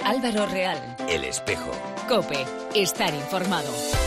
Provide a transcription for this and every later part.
Álvaro Real. El Espejo. COPE. Estar informado.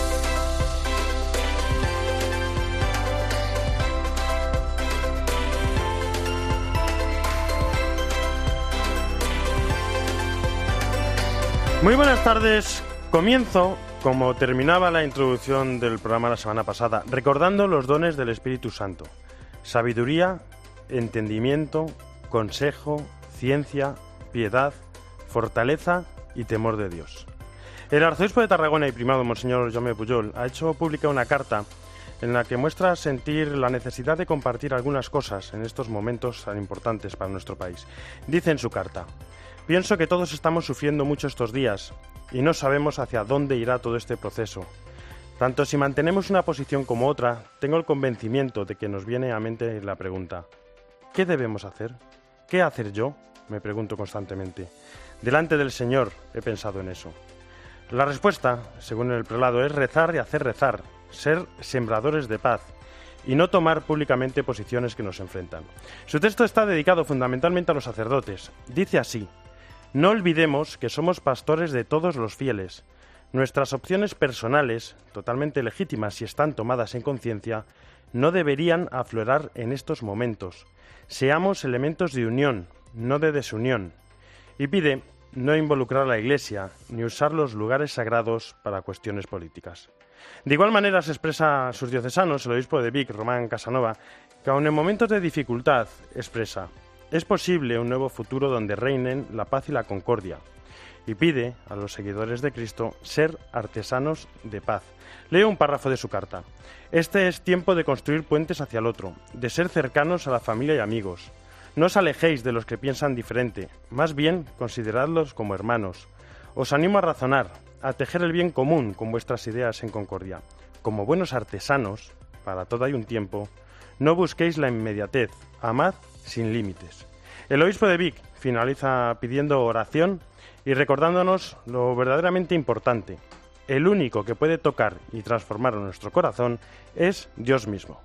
Muy buenas tardes. Comienzo, como terminaba la introducción del programa la semana pasada, recordando los dones del Espíritu Santo. Sabiduría, entendimiento, consejo, ciencia, piedad, fortaleza y temor de Dios. El arzobispo de Tarragona y primado, Monseñor Jaume Pujol, ha hecho pública una carta en la que muestra sentir la necesidad de compartir algunas cosas en estos momentos tan importantes para nuestro país. Dice en su carta: pienso que todos estamos sufriendo mucho estos días y no sabemos hacia dónde irá todo este proceso. Tanto si mantenemos una posición como otra, tengo el convencimiento de que nos viene a mente la pregunta: ¿qué debemos hacer? ¿Qué hacer yo? Me pregunto constantemente. Delante del Señor he pensado en eso. La respuesta, según el prelado, es rezar y hacer rezar, ser sembradores de paz y no tomar públicamente posiciones que nos enfrentan. Su texto está dedicado fundamentalmente a los sacerdotes. Dice así: no olvidemos que somos pastores de todos los fieles. Nuestras opciones personales, totalmente legítimas si están tomadas en conciencia, no deberían aflorar en estos momentos. Seamos elementos de unión, no de desunión. Y pide no involucrar a la Iglesia ni usar los lugares sagrados para cuestiones políticas. De igual manera se expresa a sus diocesanos, el obispo de Vic, Román Casanova, que aun en momentos de dificultad expresa: es posible un nuevo futuro donde reinen la paz y la concordia. Y pide a los seguidores de Cristo ser artesanos de paz. Leo un párrafo de su carta. Este es tiempo de construir puentes hacia el otro, de ser cercanos a la familia y amigos. No os alejéis de los que piensan diferente, más bien consideradlos como hermanos. Os animo a razonar, a tejer el bien común con vuestras ideas en concordia. Como buenos artesanos, para todo hay un tiempo, no busquéis la inmediatez, amad sin límites. El obispo de Vic finaliza pidiendo oración y recordándonos lo verdaderamente importante. El único que puede tocar y transformar nuestro corazón es Dios mismo.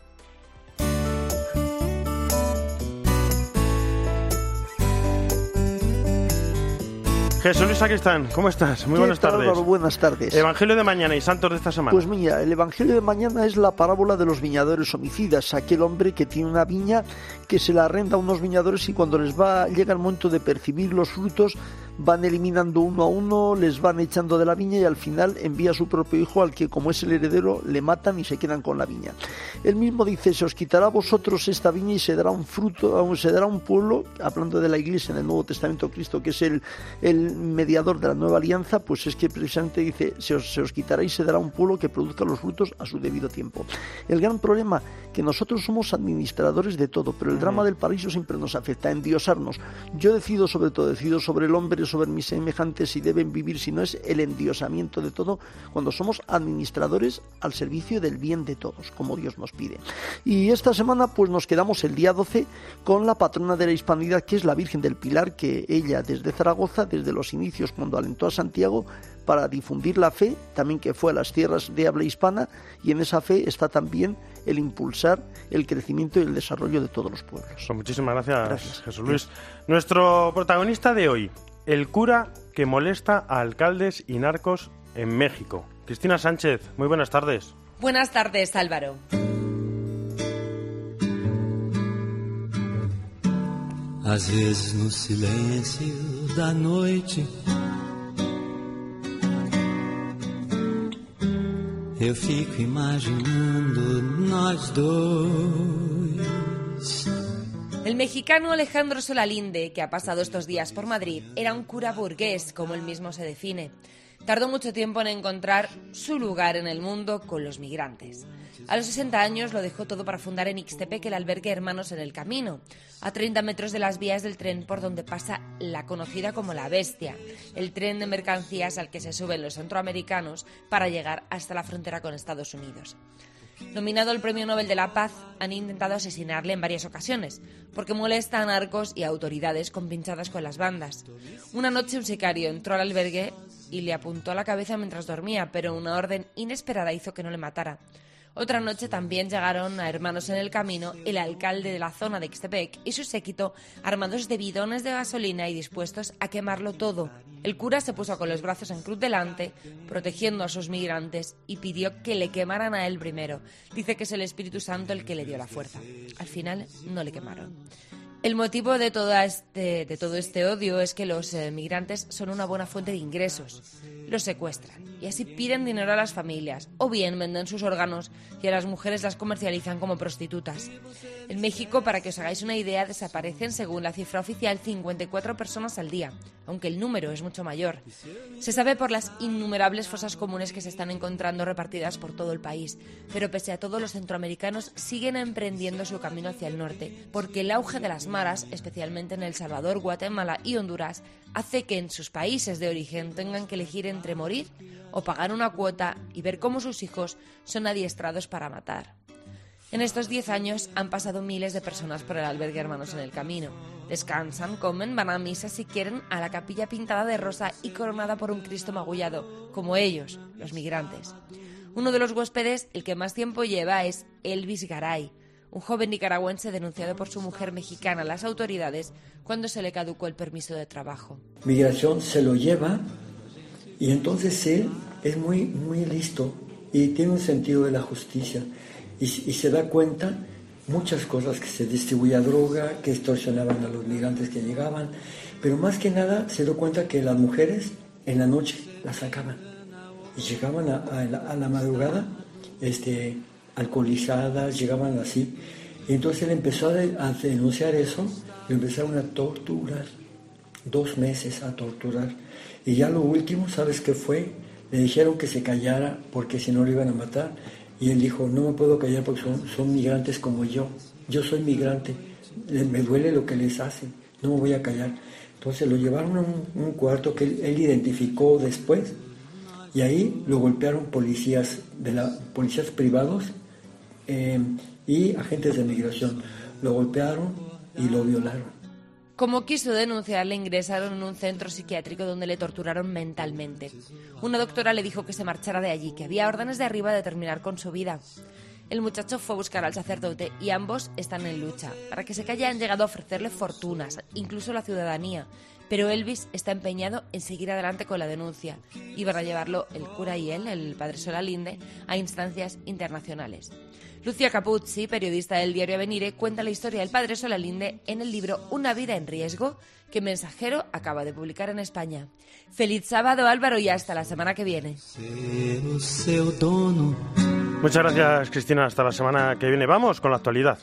Jesús Luis Sacristán, ¿cómo estás? Muy buenas tardes. Álvaro? Buenas tardes. Evangelio de mañana y santos de esta semana. Pues mira, el Evangelio de mañana es la parábola de los viñadores homicidas. Aquel hombre que tiene una viña, que se la arrenda a unos viñadores y cuando llega el momento de percibir los frutos, van eliminando uno a uno, les van echando de la viña y al final envía a su propio hijo, al que como es el heredero le matan y se quedan con la viña. Él mismo dice: se os quitará a vosotros esta viña y se dará un fruto, se dará un pueblo, hablando de la Iglesia en el Nuevo Testamento, Cristo que es el mediador de la nueva alianza, pues es que precisamente dice: se os quitará y se dará un pueblo que produzca los frutos a su debido tiempo. El gran problema, que nosotros somos administradores de todo, pero el drama del paraíso siempre nos afecta, a endiosarnos. Yo decido sobre el hombre, sobre mis semejantes si deben vivir, si no, es el endiosamiento de todo cuando somos administradores al servicio del bien de todos, como Dios nos pide. Y esta semana pues nos quedamos el día 12 con la patrona de la hispanidad, que es la Virgen del Pilar, que ella desde Zaragoza, desde los inicios cuando alentó a Santiago para difundir la fe, también que fue a las tierras de habla hispana, y en esa fe está también el impulsar el crecimiento y el desarrollo de todos los pueblos. Pues muchísimas gracias, Jesús Luis. Nuestro protagonista de hoy: el cura que molesta a alcaldes y narcos en México. Cristina Sánchez, muy buenas tardes. Buenas tardes, Álvaro. Às vezes no silêncio da noite eu fico imaginando nós dois. El mexicano Alejandro Solalinde, que ha pasado estos días por Madrid, era un cura burgués, como él mismo se define. Tardó mucho tiempo en encontrar su lugar en el mundo con los migrantes. A los 60 años lo dejó todo para fundar en Ixtepec el albergue Hermanos en el Camino, a 30 metros de las vías del tren por donde pasa la conocida como La Bestia, el tren de mercancías al que se suben los centroamericanos para llegar hasta la frontera con Estados Unidos. Nominado al Premio Nobel de la Paz, han intentado asesinarle en varias ocasiones, porque molesta a narcos y a autoridades compinchadas con las bandas. Una noche un sicario entró al albergue y le apuntó a la cabeza mientras dormía, pero una orden inesperada hizo que no le matara. Otra noche también llegaron a Hermanos en el Camino el alcalde de la zona de Ixtepec y su séquito, armados de bidones de gasolina y dispuestos a quemarlo todo. El cura se puso con los brazos en cruz delante, protegiendo a sus migrantes, y pidió que le quemaran a él primero. Dice que es el Espíritu Santo el que le dio la fuerza. Al final no le quemaron. El motivo de todo este odio es que los migrantes son una buena fuente de ingresos. Los secuestran y así piden dinero a las familias, o bien venden sus órganos y a las mujeres las comercializan como prostitutas. En México, para que os hagáis una idea, desaparecen, según la cifra oficial, 54 personas al día, aunque el número es mucho mayor. Se sabe por las innumerables fosas comunes que se están encontrando repartidas por todo el país, pero pese a todo, los centroamericanos siguen emprendiendo su camino hacia el norte, porque el auge de las maras, especialmente en El Salvador, Guatemala y Honduras, hace que en sus países de origen tengan que elegir entre morir o pagar una cuota y ver cómo sus hijos son adiestrados para matar. En estos 10 años han pasado miles de personas por el albergue Hermanos en el Camino. Descansan, comen, van a misa si quieren, a la capilla pintada de rosa y coronada por un Cristo magullado, como ellos, los migrantes. Uno de los huéspedes, el que más tiempo lleva, es Elvis Garay, un joven nicaragüense denunciado por su mujer mexicana a las autoridades cuando se le caducó el permiso de trabajo. Migración se lo lleva y entonces él es muy listo y tiene un sentido de la justicia y se da cuenta muchas cosas, que se distribuía droga, que extorsionaban a los migrantes que llegaban, pero más que nada se dio cuenta que las mujeres en la noche las sacaban y llegaban a la madrugada alcoholizadas, llegaban así. Y entonces él empezó a denunciar eso, y empezaron a torturar, 2 meses a torturar. Y ya lo último, ¿sabes qué fue? Le dijeron que se callara porque si no lo iban a matar. Y él dijo, no me puedo callar porque son migrantes como yo. Yo soy migrante, me duele lo que les hacen, no me voy a callar. Entonces lo llevaron a un cuarto que él identificó después, y ahí lo golpearon policías privados y agentes de migración. Lo golpearon y lo violaron. Como quiso denunciar, le ingresaron en un centro psiquiátrico donde le torturaron mentalmente. Una doctora le dijo que se marchara de allí, que había órdenes de arriba de terminar con su vida. El muchacho fue a buscar al sacerdote y ambos están en lucha. Para que se calle han llegado a ofrecerle fortunas, incluso la ciudadanía. Pero Elvis está empeñado en seguir adelante con la denuncia y van a llevarlo el cura y él, el padre Solalinde, a instancias internacionales. Lucia Capuzzi, periodista del diario Avenire, cuenta la historia del padre Solalinde en el libro Una vida en riesgo, que Mensajero acaba de publicar en España. Feliz sábado, Álvaro, y hasta la semana que viene. Muchas gracias, Cristina. Hasta la semana que viene. Vamos con la actualidad.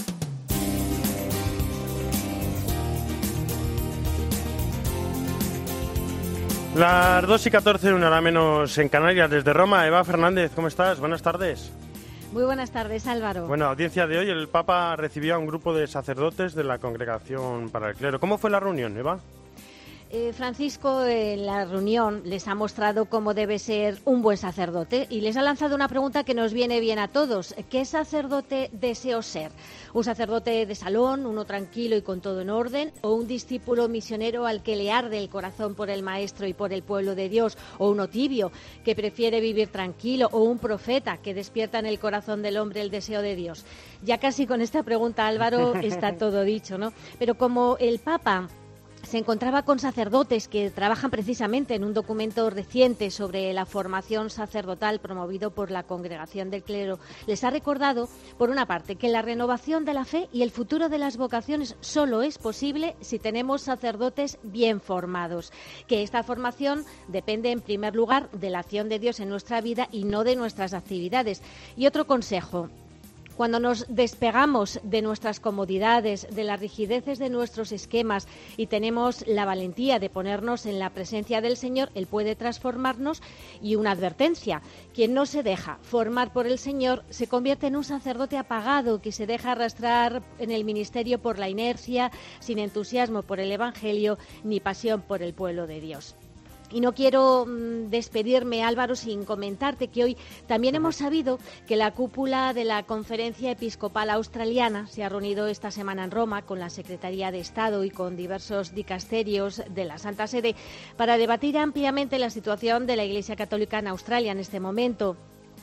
Las 2:14, una hora menos en Canarias. Desde Roma, Eva Fernández, ¿cómo estás? Buenas tardes. Muy buenas tardes, Álvaro. Bueno, audiencia de hoy, el Papa recibió a un grupo de sacerdotes de la Congregación para el Clero. ¿Cómo fue la reunión, Eva? Francisco, en la reunión les ha mostrado cómo debe ser un buen sacerdote y les ha lanzado una pregunta que nos viene bien a todos. ¿Qué sacerdote deseo ser? ¿Un sacerdote de salón, uno tranquilo y con todo en orden? ¿O un discípulo misionero al que le arde el corazón por el Maestro y por el pueblo de Dios? ¿O uno tibio que prefiere vivir tranquilo? ¿O un profeta que despierta en el corazón del hombre el deseo de Dios? Ya casi con esta pregunta, Álvaro, está todo dicho, ¿no? Pero como el Papa se encontraba con sacerdotes que trabajan precisamente en un documento reciente sobre la formación sacerdotal promovido por la Congregación del Clero, les ha recordado, por una parte, que la renovación de la fe y el futuro de las vocaciones solo es posible si tenemos sacerdotes bien formados, que esta formación depende, en primer lugar, de la acción de Dios en nuestra vida y no de nuestras actividades. Y otro consejo: cuando nos despegamos de nuestras comodidades, de las rigideces de nuestros esquemas y tenemos la valentía de ponernos en la presencia del Señor, Él puede transformarnos. Y una advertencia: quien no se deja formar por el Señor se convierte en un sacerdote apagado que se deja arrastrar en el ministerio por la inercia, sin entusiasmo por el Evangelio ni pasión por el pueblo de Dios. Y no quiero despedirme, Álvaro, sin comentarte que hoy también hemos sabido que la cúpula de la Conferencia Episcopal Australiana se ha reunido esta semana en Roma con la Secretaría de Estado y con diversos dicasterios de la Santa Sede para debatir ampliamente la situación de la Iglesia Católica en Australia en este momento.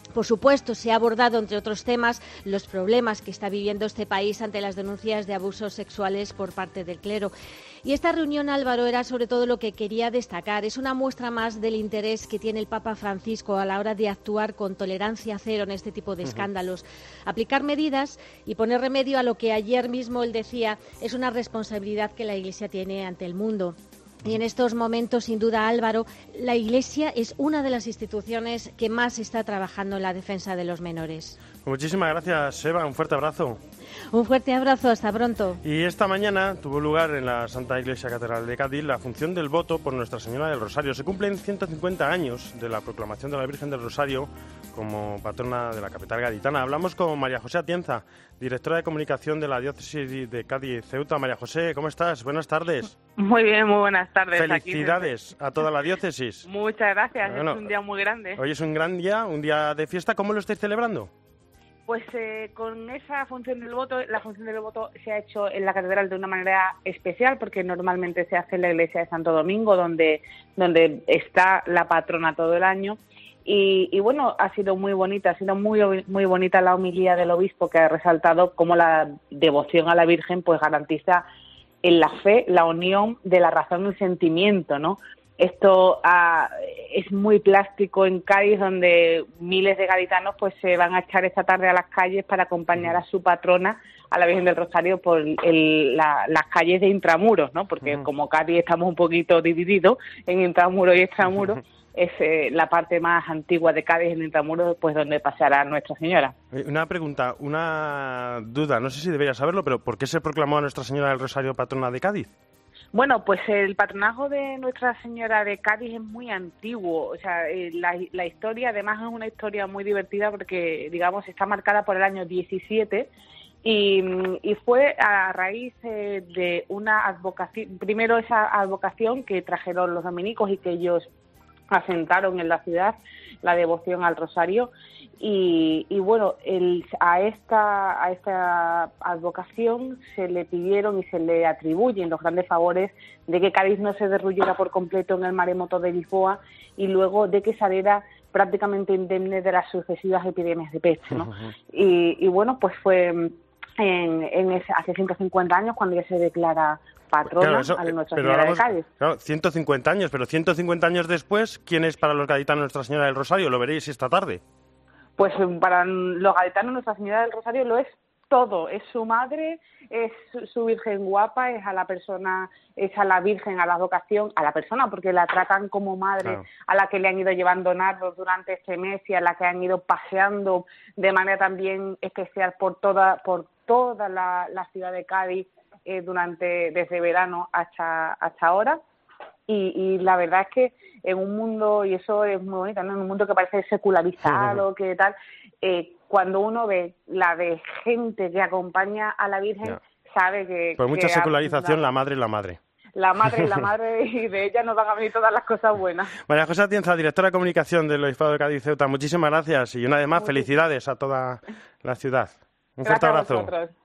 Por supuesto, se ha abordado, entre otros temas, los problemas que está viviendo este país ante las denuncias de abusos sexuales por parte del clero. Y esta reunión, Álvaro, era sobre todo lo que quería destacar. Es una muestra más del interés que tiene el Papa Francisco a la hora de actuar con tolerancia cero en este tipo de escándalos. Aplicar medidas y poner remedio a lo que ayer mismo él decía es una responsabilidad que la Iglesia tiene ante el mundo. Y en estos momentos, sin duda, Álvaro, la Iglesia es una de las instituciones que más está trabajando en la defensa de los menores. Muchísimas gracias, Eva. Un fuerte abrazo. Un fuerte abrazo. Hasta pronto. Y esta mañana tuvo lugar en la Santa Iglesia Catedral de Cádiz la función del voto por Nuestra Señora del Rosario. Se cumplen 150 años de la proclamación de la Virgen del Rosario como patrona de la capital gaditana. Hablamos con María José Atienza, directora de comunicación de la Diócesis de Cádiz-Ceuta. María José, ¿cómo estás? Buenas tardes. Muy bien, muy buenas tardes. Felicidades a toda la diócesis. Muchas gracias, bueno, es un día muy grande. Hoy es un gran día, un día de fiesta. ¿Cómo lo estáis celebrando? Pues con esa función del voto, la función del voto se ha hecho en la catedral de una manera especial, porque normalmente se hace en la iglesia de Santo Domingo, donde está la patrona todo el año. Y bueno, ha sido muy bonita, muy bonita la homilía del obispo, que ha resaltado cómo la devoción a la Virgen pues garantiza en la fe la unión de la razón y el sentimiento, ¿no? Esto es muy plástico en Cádiz, donde miles de gaditanos pues se van a echar esta tarde a las calles para acompañar a su patrona, a la Virgen del Rosario, por las calles de intramuros, ¿no? Porque como Cádiz estamos un poquito divididos en intramuros y extramuros, es la parte más antigua de Cádiz, en intramuros, pues donde pasará Nuestra Señora. Una pregunta, una duda, no sé si debería saberlo, pero ¿por qué se proclamó a Nuestra Señora del Rosario patrona de Cádiz? Bueno, pues el patronazgo de Nuestra Señora de Cádiz es muy antiguo. O sea, la historia, además, es una historia muy divertida porque, digamos, está marcada por el año 17 y fue a raíz de una advocación, primero esa advocación que trajeron los dominicos y que ellos asentaron en la ciudad, la devoción al Rosario. Y bueno, a esta advocación se le pidieron y se le atribuyen los grandes favores de que Cádiz no se derruyera por completo en el maremoto de Lisboa y luego de que saliera prácticamente indemne de las sucesivas epidemias de peste, ¿no? Y bueno, pues fue hace 150 años cuando ya se declara patrona a Nuestra Señora de Cádiz. Claro, 150 años, pero 150 años después, ¿quién es para los gaditanos Nuestra Señora del Rosario? Lo veréis esta tarde. Pues para los gaditanos Nuestra Señora del Rosario lo es todo, es su madre, es su Virgen guapa, es a la persona, es a la Virgen, a la vocación, a la persona, porque la tratan como madre, claro, a la que le han ido llevando nardos durante este mes y a la que han ido paseando de manera también especial por toda la ciudad de Cádiz desde verano hasta ahora. Y la verdad es que en un mundo, y eso es muy bonito, ¿no? En un mundo que parece secularizado, que tal, cuando uno ve la de gente que acompaña a la Virgen, sabe que... Por mucha secularización, la madre es la madre. La madre es la madre, y de ella nos van a venir todas las cosas buenas. María José Atienza, directora de comunicación del Obispado de Cádiz-Ceuta, muchísimas gracias y una vez más felicidades a toda la ciudad. Un fuerte abrazo.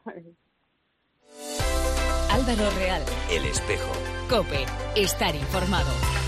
Álvaro Real. El Espejo. COPE. Estar informado.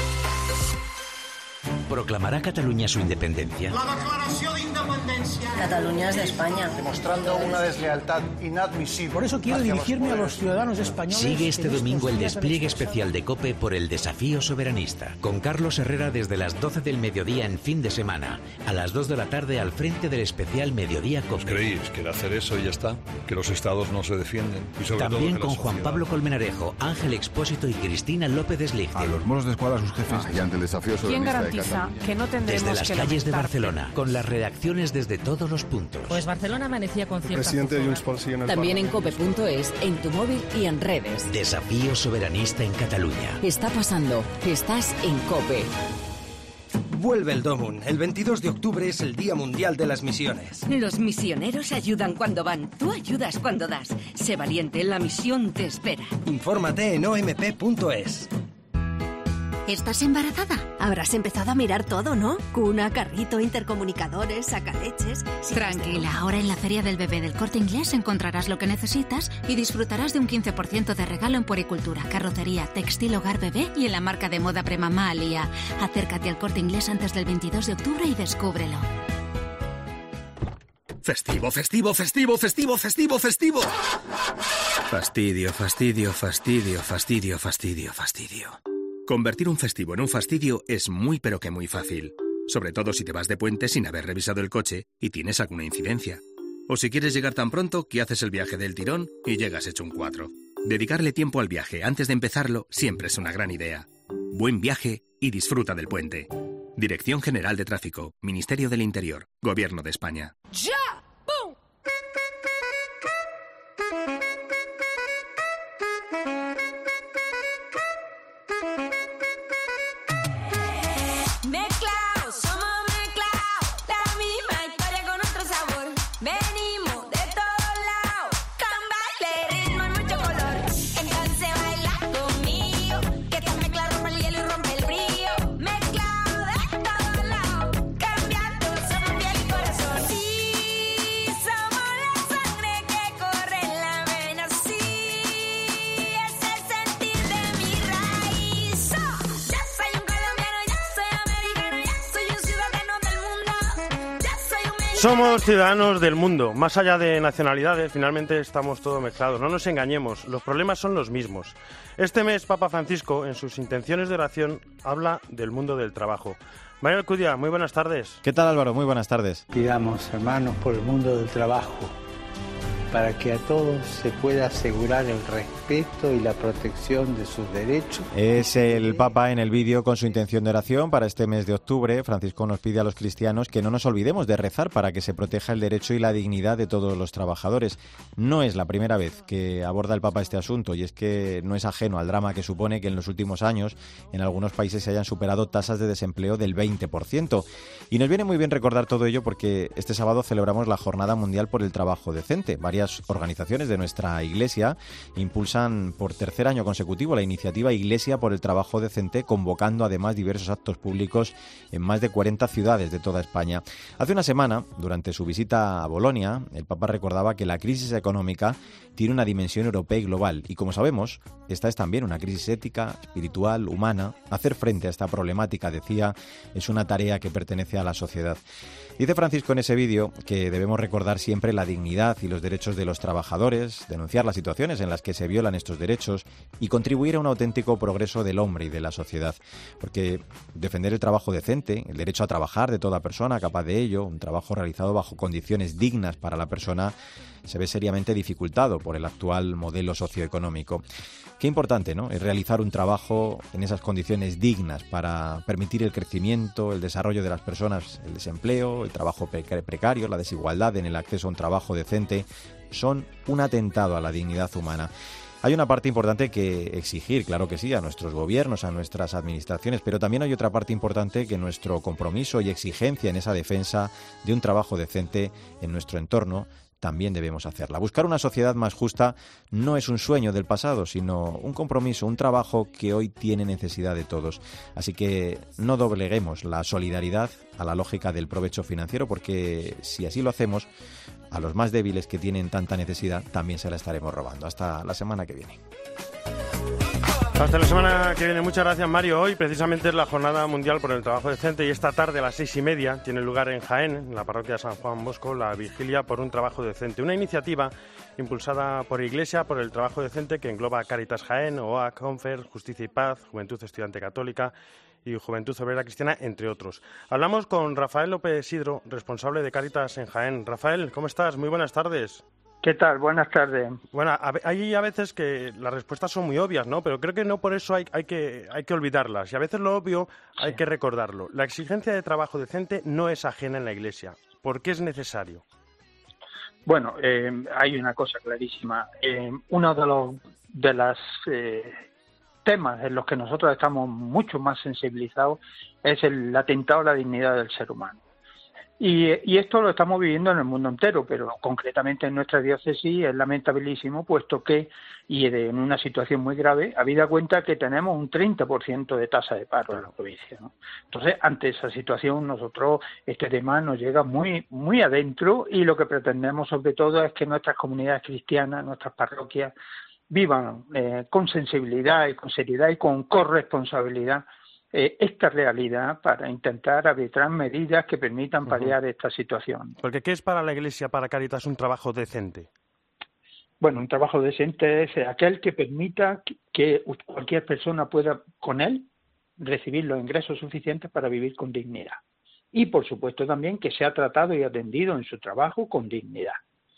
¿Proclamará Cataluña su independencia? La declaració d'independència. Cataluña es de España. Demostrando una deslealtad inadmisible. Por eso quiero dirigirme a los ciudadanos españoles. Sigue este domingo el despliegue especial de COPE por el desafío soberanista. Con Carlos Herrera desde las 12 del mediodía en fin de semana. A las 2 de la tarde al frente del especial Mediodía COPE. ¿Creéis que el hacer eso ya está? ¿Que los estados no se defienden? Y sobre también todo con Juan Pablo Colmenarejo, Ángel Expósito y Cristina López Deslichte. A los moros de escuadra, sus jefes, y ante el desafío soberanista. ¿Quién garantiza que no tendremos desde las que calles de Barcelona, con las redacciones desde todos los puntos? Pues Barcelona amanecía con cierta fuga. También en cope.es, en tu móvil y en redes. Desafío soberanista en Cataluña. Está pasando. Estás en COPE. Vuelve el Domun. El 22 de octubre es el Día Mundial de las Misiones. Los misioneros ayudan cuando van. Tú ayudas cuando das. Sé valiente, la misión te espera. Infórmate en omp.es. ¿Estás embarazada? Habrás empezado a mirar todo, ¿no? Cuna, carrito, intercomunicadores, sacaleches... Tranquila, ahora en la Feria del Bebé del Corte Inglés encontrarás lo que necesitas y disfrutarás de un 15% de regalo en puericultura, carrocería, textil, hogar, bebé y en la marca de moda premamá Alia. Acércate al Corte Inglés antes del 22 de octubre y descúbrelo. Festivo, festivo, festivo, festivo, festivo, festivo. Fastidio, fastidio, fastidio, fastidio, fastidio, fastidio. Convertir un festivo en un fastidio es muy pero que muy fácil. Sobre todo si te vas de puente sin haber revisado el coche y tienes alguna incidencia. O si quieres llegar tan pronto que haces el viaje del tirón y llegas hecho un 4. Dedicarle tiempo al viaje antes de empezarlo siempre es una gran idea. Buen viaje y disfruta del puente. Dirección General de Tráfico, Ministerio del Interior, Gobierno de España. ¡Ya! ¡Bum! Mezclados, somos mezclados, la misma historia con otro sabor. Venimos de todos lados, con baile, ritmo y mucho color. Entonces baila conmigo, que esta mezcla rompe el hielo y rompe el frío. Mezclado de todos lados, cambiando, somos piel y corazón. Sí, somos la sangre que corre en la vena, sí, es el sentir de mi raíz. Ya soy un colombiano, ya soy americano, ya soy un ciudadano del mundo, ya soy un mexicano. Somos ciudadanos del mundo. Más allá de nacionalidades, finalmente estamos todos mezclados. No nos engañemos, los problemas son los mismos. Este mes, Papa Francisco, en sus intenciones de oración, habla del mundo del trabajo. María Alcudia, muy buenas tardes. ¿Qué tal, Álvaro? Muy buenas tardes. Pidamos, hermanos, por el mundo del trabajo, para que a todos se pueda asegurar el respeto y la protección de sus derechos. Es el Papa en el vídeo con su intención de oración para este mes de octubre. Francisco nos pide a los cristianos que no nos olvidemos de rezar para que se proteja el derecho y la dignidad de todos los trabajadores. No es la primera vez que aborda el Papa este asunto, y es que no es ajeno al drama que supone que en los últimos años en algunos países se hayan superado tasas de desempleo del 20%. Y nos viene muy bien recordar todo ello porque este sábado celebramos la Jornada Mundial por el Trabajo Decente. Varias organizaciones de nuestra Iglesia impulsan por tercer año consecutivo la iniciativa Iglesia por el Trabajo Decente, convocando además diversos actos públicos en más de 40 ciudades de toda España. Hace una semana, durante su visita a Bolonia, el Papa recordaba que la crisis económica tiene una dimensión europea y global, y como sabemos, esta es también una crisis ética, espiritual, humana. Hacer frente a esta problemática, decía, es una tarea que pertenece a la sociedad. Dice Francisco en ese vídeo que debemos recordar siempre la dignidad y los derechos de los trabajadores, denunciar las situaciones en las que se violan estos derechos y contribuir a un auténtico progreso del hombre y de la sociedad. Porque defender el trabajo decente, el derecho a trabajar de toda persona capaz de ello, un trabajo realizado bajo condiciones dignas para la persona, se ve seriamente dificultado por el actual modelo socioeconómico. Qué importante, ¿no?, es realizar un trabajo en esas condiciones dignas para permitir el crecimiento, el desarrollo de las personas. El desempleo, el trabajo precario, la desigualdad en el acceso a un trabajo decente son un atentado a la dignidad humana. Hay una parte importante que exigir, claro que sí, a nuestros gobiernos, a nuestras administraciones, pero también hay otra parte importante que nuestro compromiso y exigencia en esa defensa de un trabajo decente en nuestro entorno también debemos hacerla. Buscar una sociedad más justa no es un sueño del pasado, sino un compromiso, un trabajo que hoy tiene necesidad de todos. Así que no dobleguemos la solidaridad a la lógica del provecho financiero, porque si así lo hacemos, a los más débiles que tienen tanta necesidad también se la estaremos robando. Hasta la semana que viene. Hasta la semana que viene. Muchas gracias, Mario. Hoy precisamente es la Jornada Mundial por el Trabajo Decente y esta tarde a las 6:30 tiene lugar en Jaén, en la parroquia de San Juan Bosco, la Vigilia por un Trabajo Decente. Una iniciativa impulsada por Iglesia por el Trabajo Decente que engloba Cáritas Jaén, OA, Confer, Justicia y Paz, Juventud Estudiante Católica y Juventud Obrera Cristiana, entre otros. Hablamos con Rafael López Sidro, responsable de Cáritas en Jaén. Rafael, ¿cómo estás? Muy buenas tardes. ¿Qué tal? Buenas tardes. Bueno, hay a veces que las respuestas son muy obvias, ¿no? Pero creo que no por eso hay que olvidarlas. Y a veces lo obvio hay que recordarlo. La exigencia de trabajo decente no es ajena en la Iglesia. ¿Por qué es necesario? Bueno, hay una cosa clarísima. Uno de los temas en los que nosotros estamos mucho más sensibilizados es el atentado a la dignidad del ser humano. Y esto lo estamos viviendo en el mundo entero, pero concretamente en nuestra diócesis es lamentabilísimo, puesto que, y en una situación muy grave, habida cuenta que tenemos un 30% de tasa de paro en la provincia, ¿no? Entonces, ante esa situación, nosotros, este tema nos llega muy, muy adentro, y lo que pretendemos sobre todo es que nuestras comunidades cristianas, nuestras parroquias, vivan con sensibilidad y con seriedad y con corresponsabilidad esta realidad para intentar arbitrar medidas que permitan paliar esta situación. Porque ¿qué es para la Iglesia, para Cáritas, un trabajo decente? Bueno, un trabajo decente es aquel que permita que cualquier persona pueda, con él, recibir los ingresos suficientes para vivir con dignidad. Y, por supuesto, también que sea tratado y atendido en su trabajo con dignidad.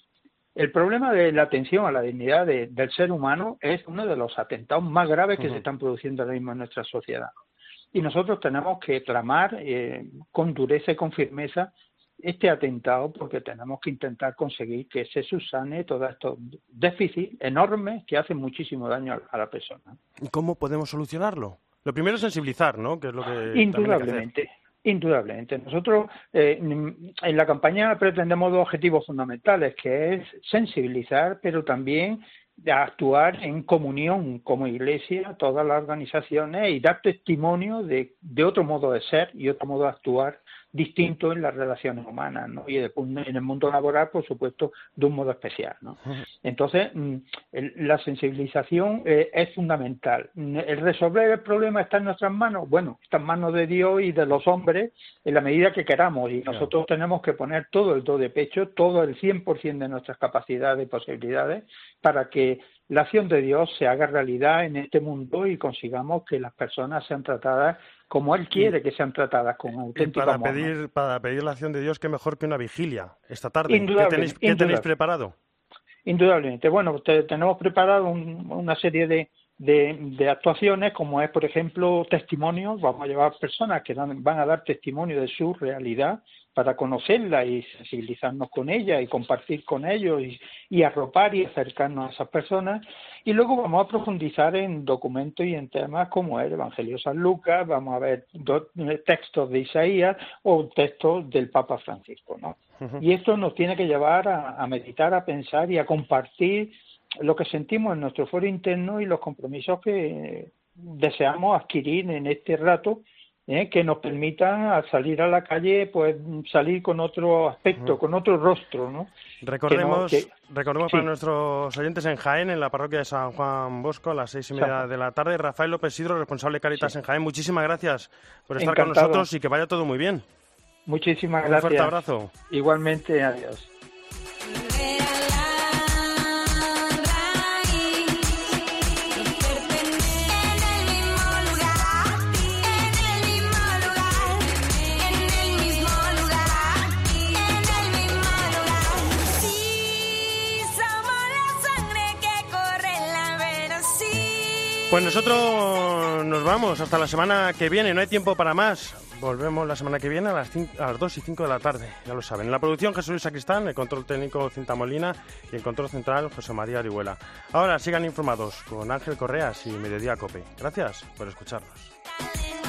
El problema de la atención a la dignidad del ser humano es uno de los atentados más graves que se están produciendo ahora mismo en nuestra sociedad. Y nosotros tenemos que clamar con dureza y con firmeza este atentado, porque tenemos que intentar conseguir que se subsane todos estos déficits enormes que hacen muchísimo daño a la persona. ¿Y cómo podemos solucionarlo? Lo primero es sensibilizar, ¿no? Que es lo que indudablemente. Indudablemente. Nosotros en la campaña pretendemos dos objetivos fundamentales, que es sensibilizar, pero también actuar en comunión como Iglesia, todas las organizaciones, y dar testimonio de otro modo de ser y otro modo de actuar distinto en las relaciones humanas, ¿no? Y en el mundo laboral, por supuesto, de un modo especial, ¿no? Entonces, la sensibilización es fundamental. ¿El resolver el problema está en nuestras manos? Bueno, está en manos de Dios y de los hombres en la medida que queramos, y nosotros tenemos que poner todo el do de pecho, todo el 100% de nuestras capacidades y posibilidades para que la acción de Dios se haga realidad en este mundo y consigamos que las personas sean tratadas como Él quiere que sean tratadas, con auténtico amor. Para pedir la acción de Dios, qué mejor que una vigilia esta tarde. ¿Qué tenéis preparado? Indudablemente. Bueno, tenemos preparado una serie de actuaciones, como es, por ejemplo, testimonios. Vamos a llevar personas que van a dar testimonio de su realidad para conocerla y sensibilizarnos con ella y compartir con ellos y arropar y acercarnos a esas personas. Y luego vamos a profundizar en documentos y en temas como el Evangelio de San Lucas, vamos a ver textos de Isaías o textos del Papa Francisco, ¿no? Y esto nos tiene que llevar a meditar, a pensar y a compartir lo que sentimos en nuestro foro interno y los compromisos que deseamos adquirir en este rato, que nos permitan al salir a la calle pues salir con otro aspecto, con otro rostro, ¿no? Recordemos para nuestros oyentes en Jaén, en la parroquia de San Juan Bosco, a las 6:30 de la tarde. Rafael López Sidro, responsable de Cáritas en Jaén, muchísimas gracias por estar con nosotros y que vaya todo muy bien. Muchísimas gracias. Un fuerte abrazo. Igualmente, adiós. Pues nosotros nos vamos hasta la semana que viene, no hay tiempo para más. Volvemos la semana que viene a las 2:05 de la tarde, ya lo saben. En la producción Jesús Luis Sacristán, el control técnico Cinta Molina y el control central José María Orihuela. Ahora sigan informados con Ángel Correas y Mediodía Cope. Gracias por escucharnos.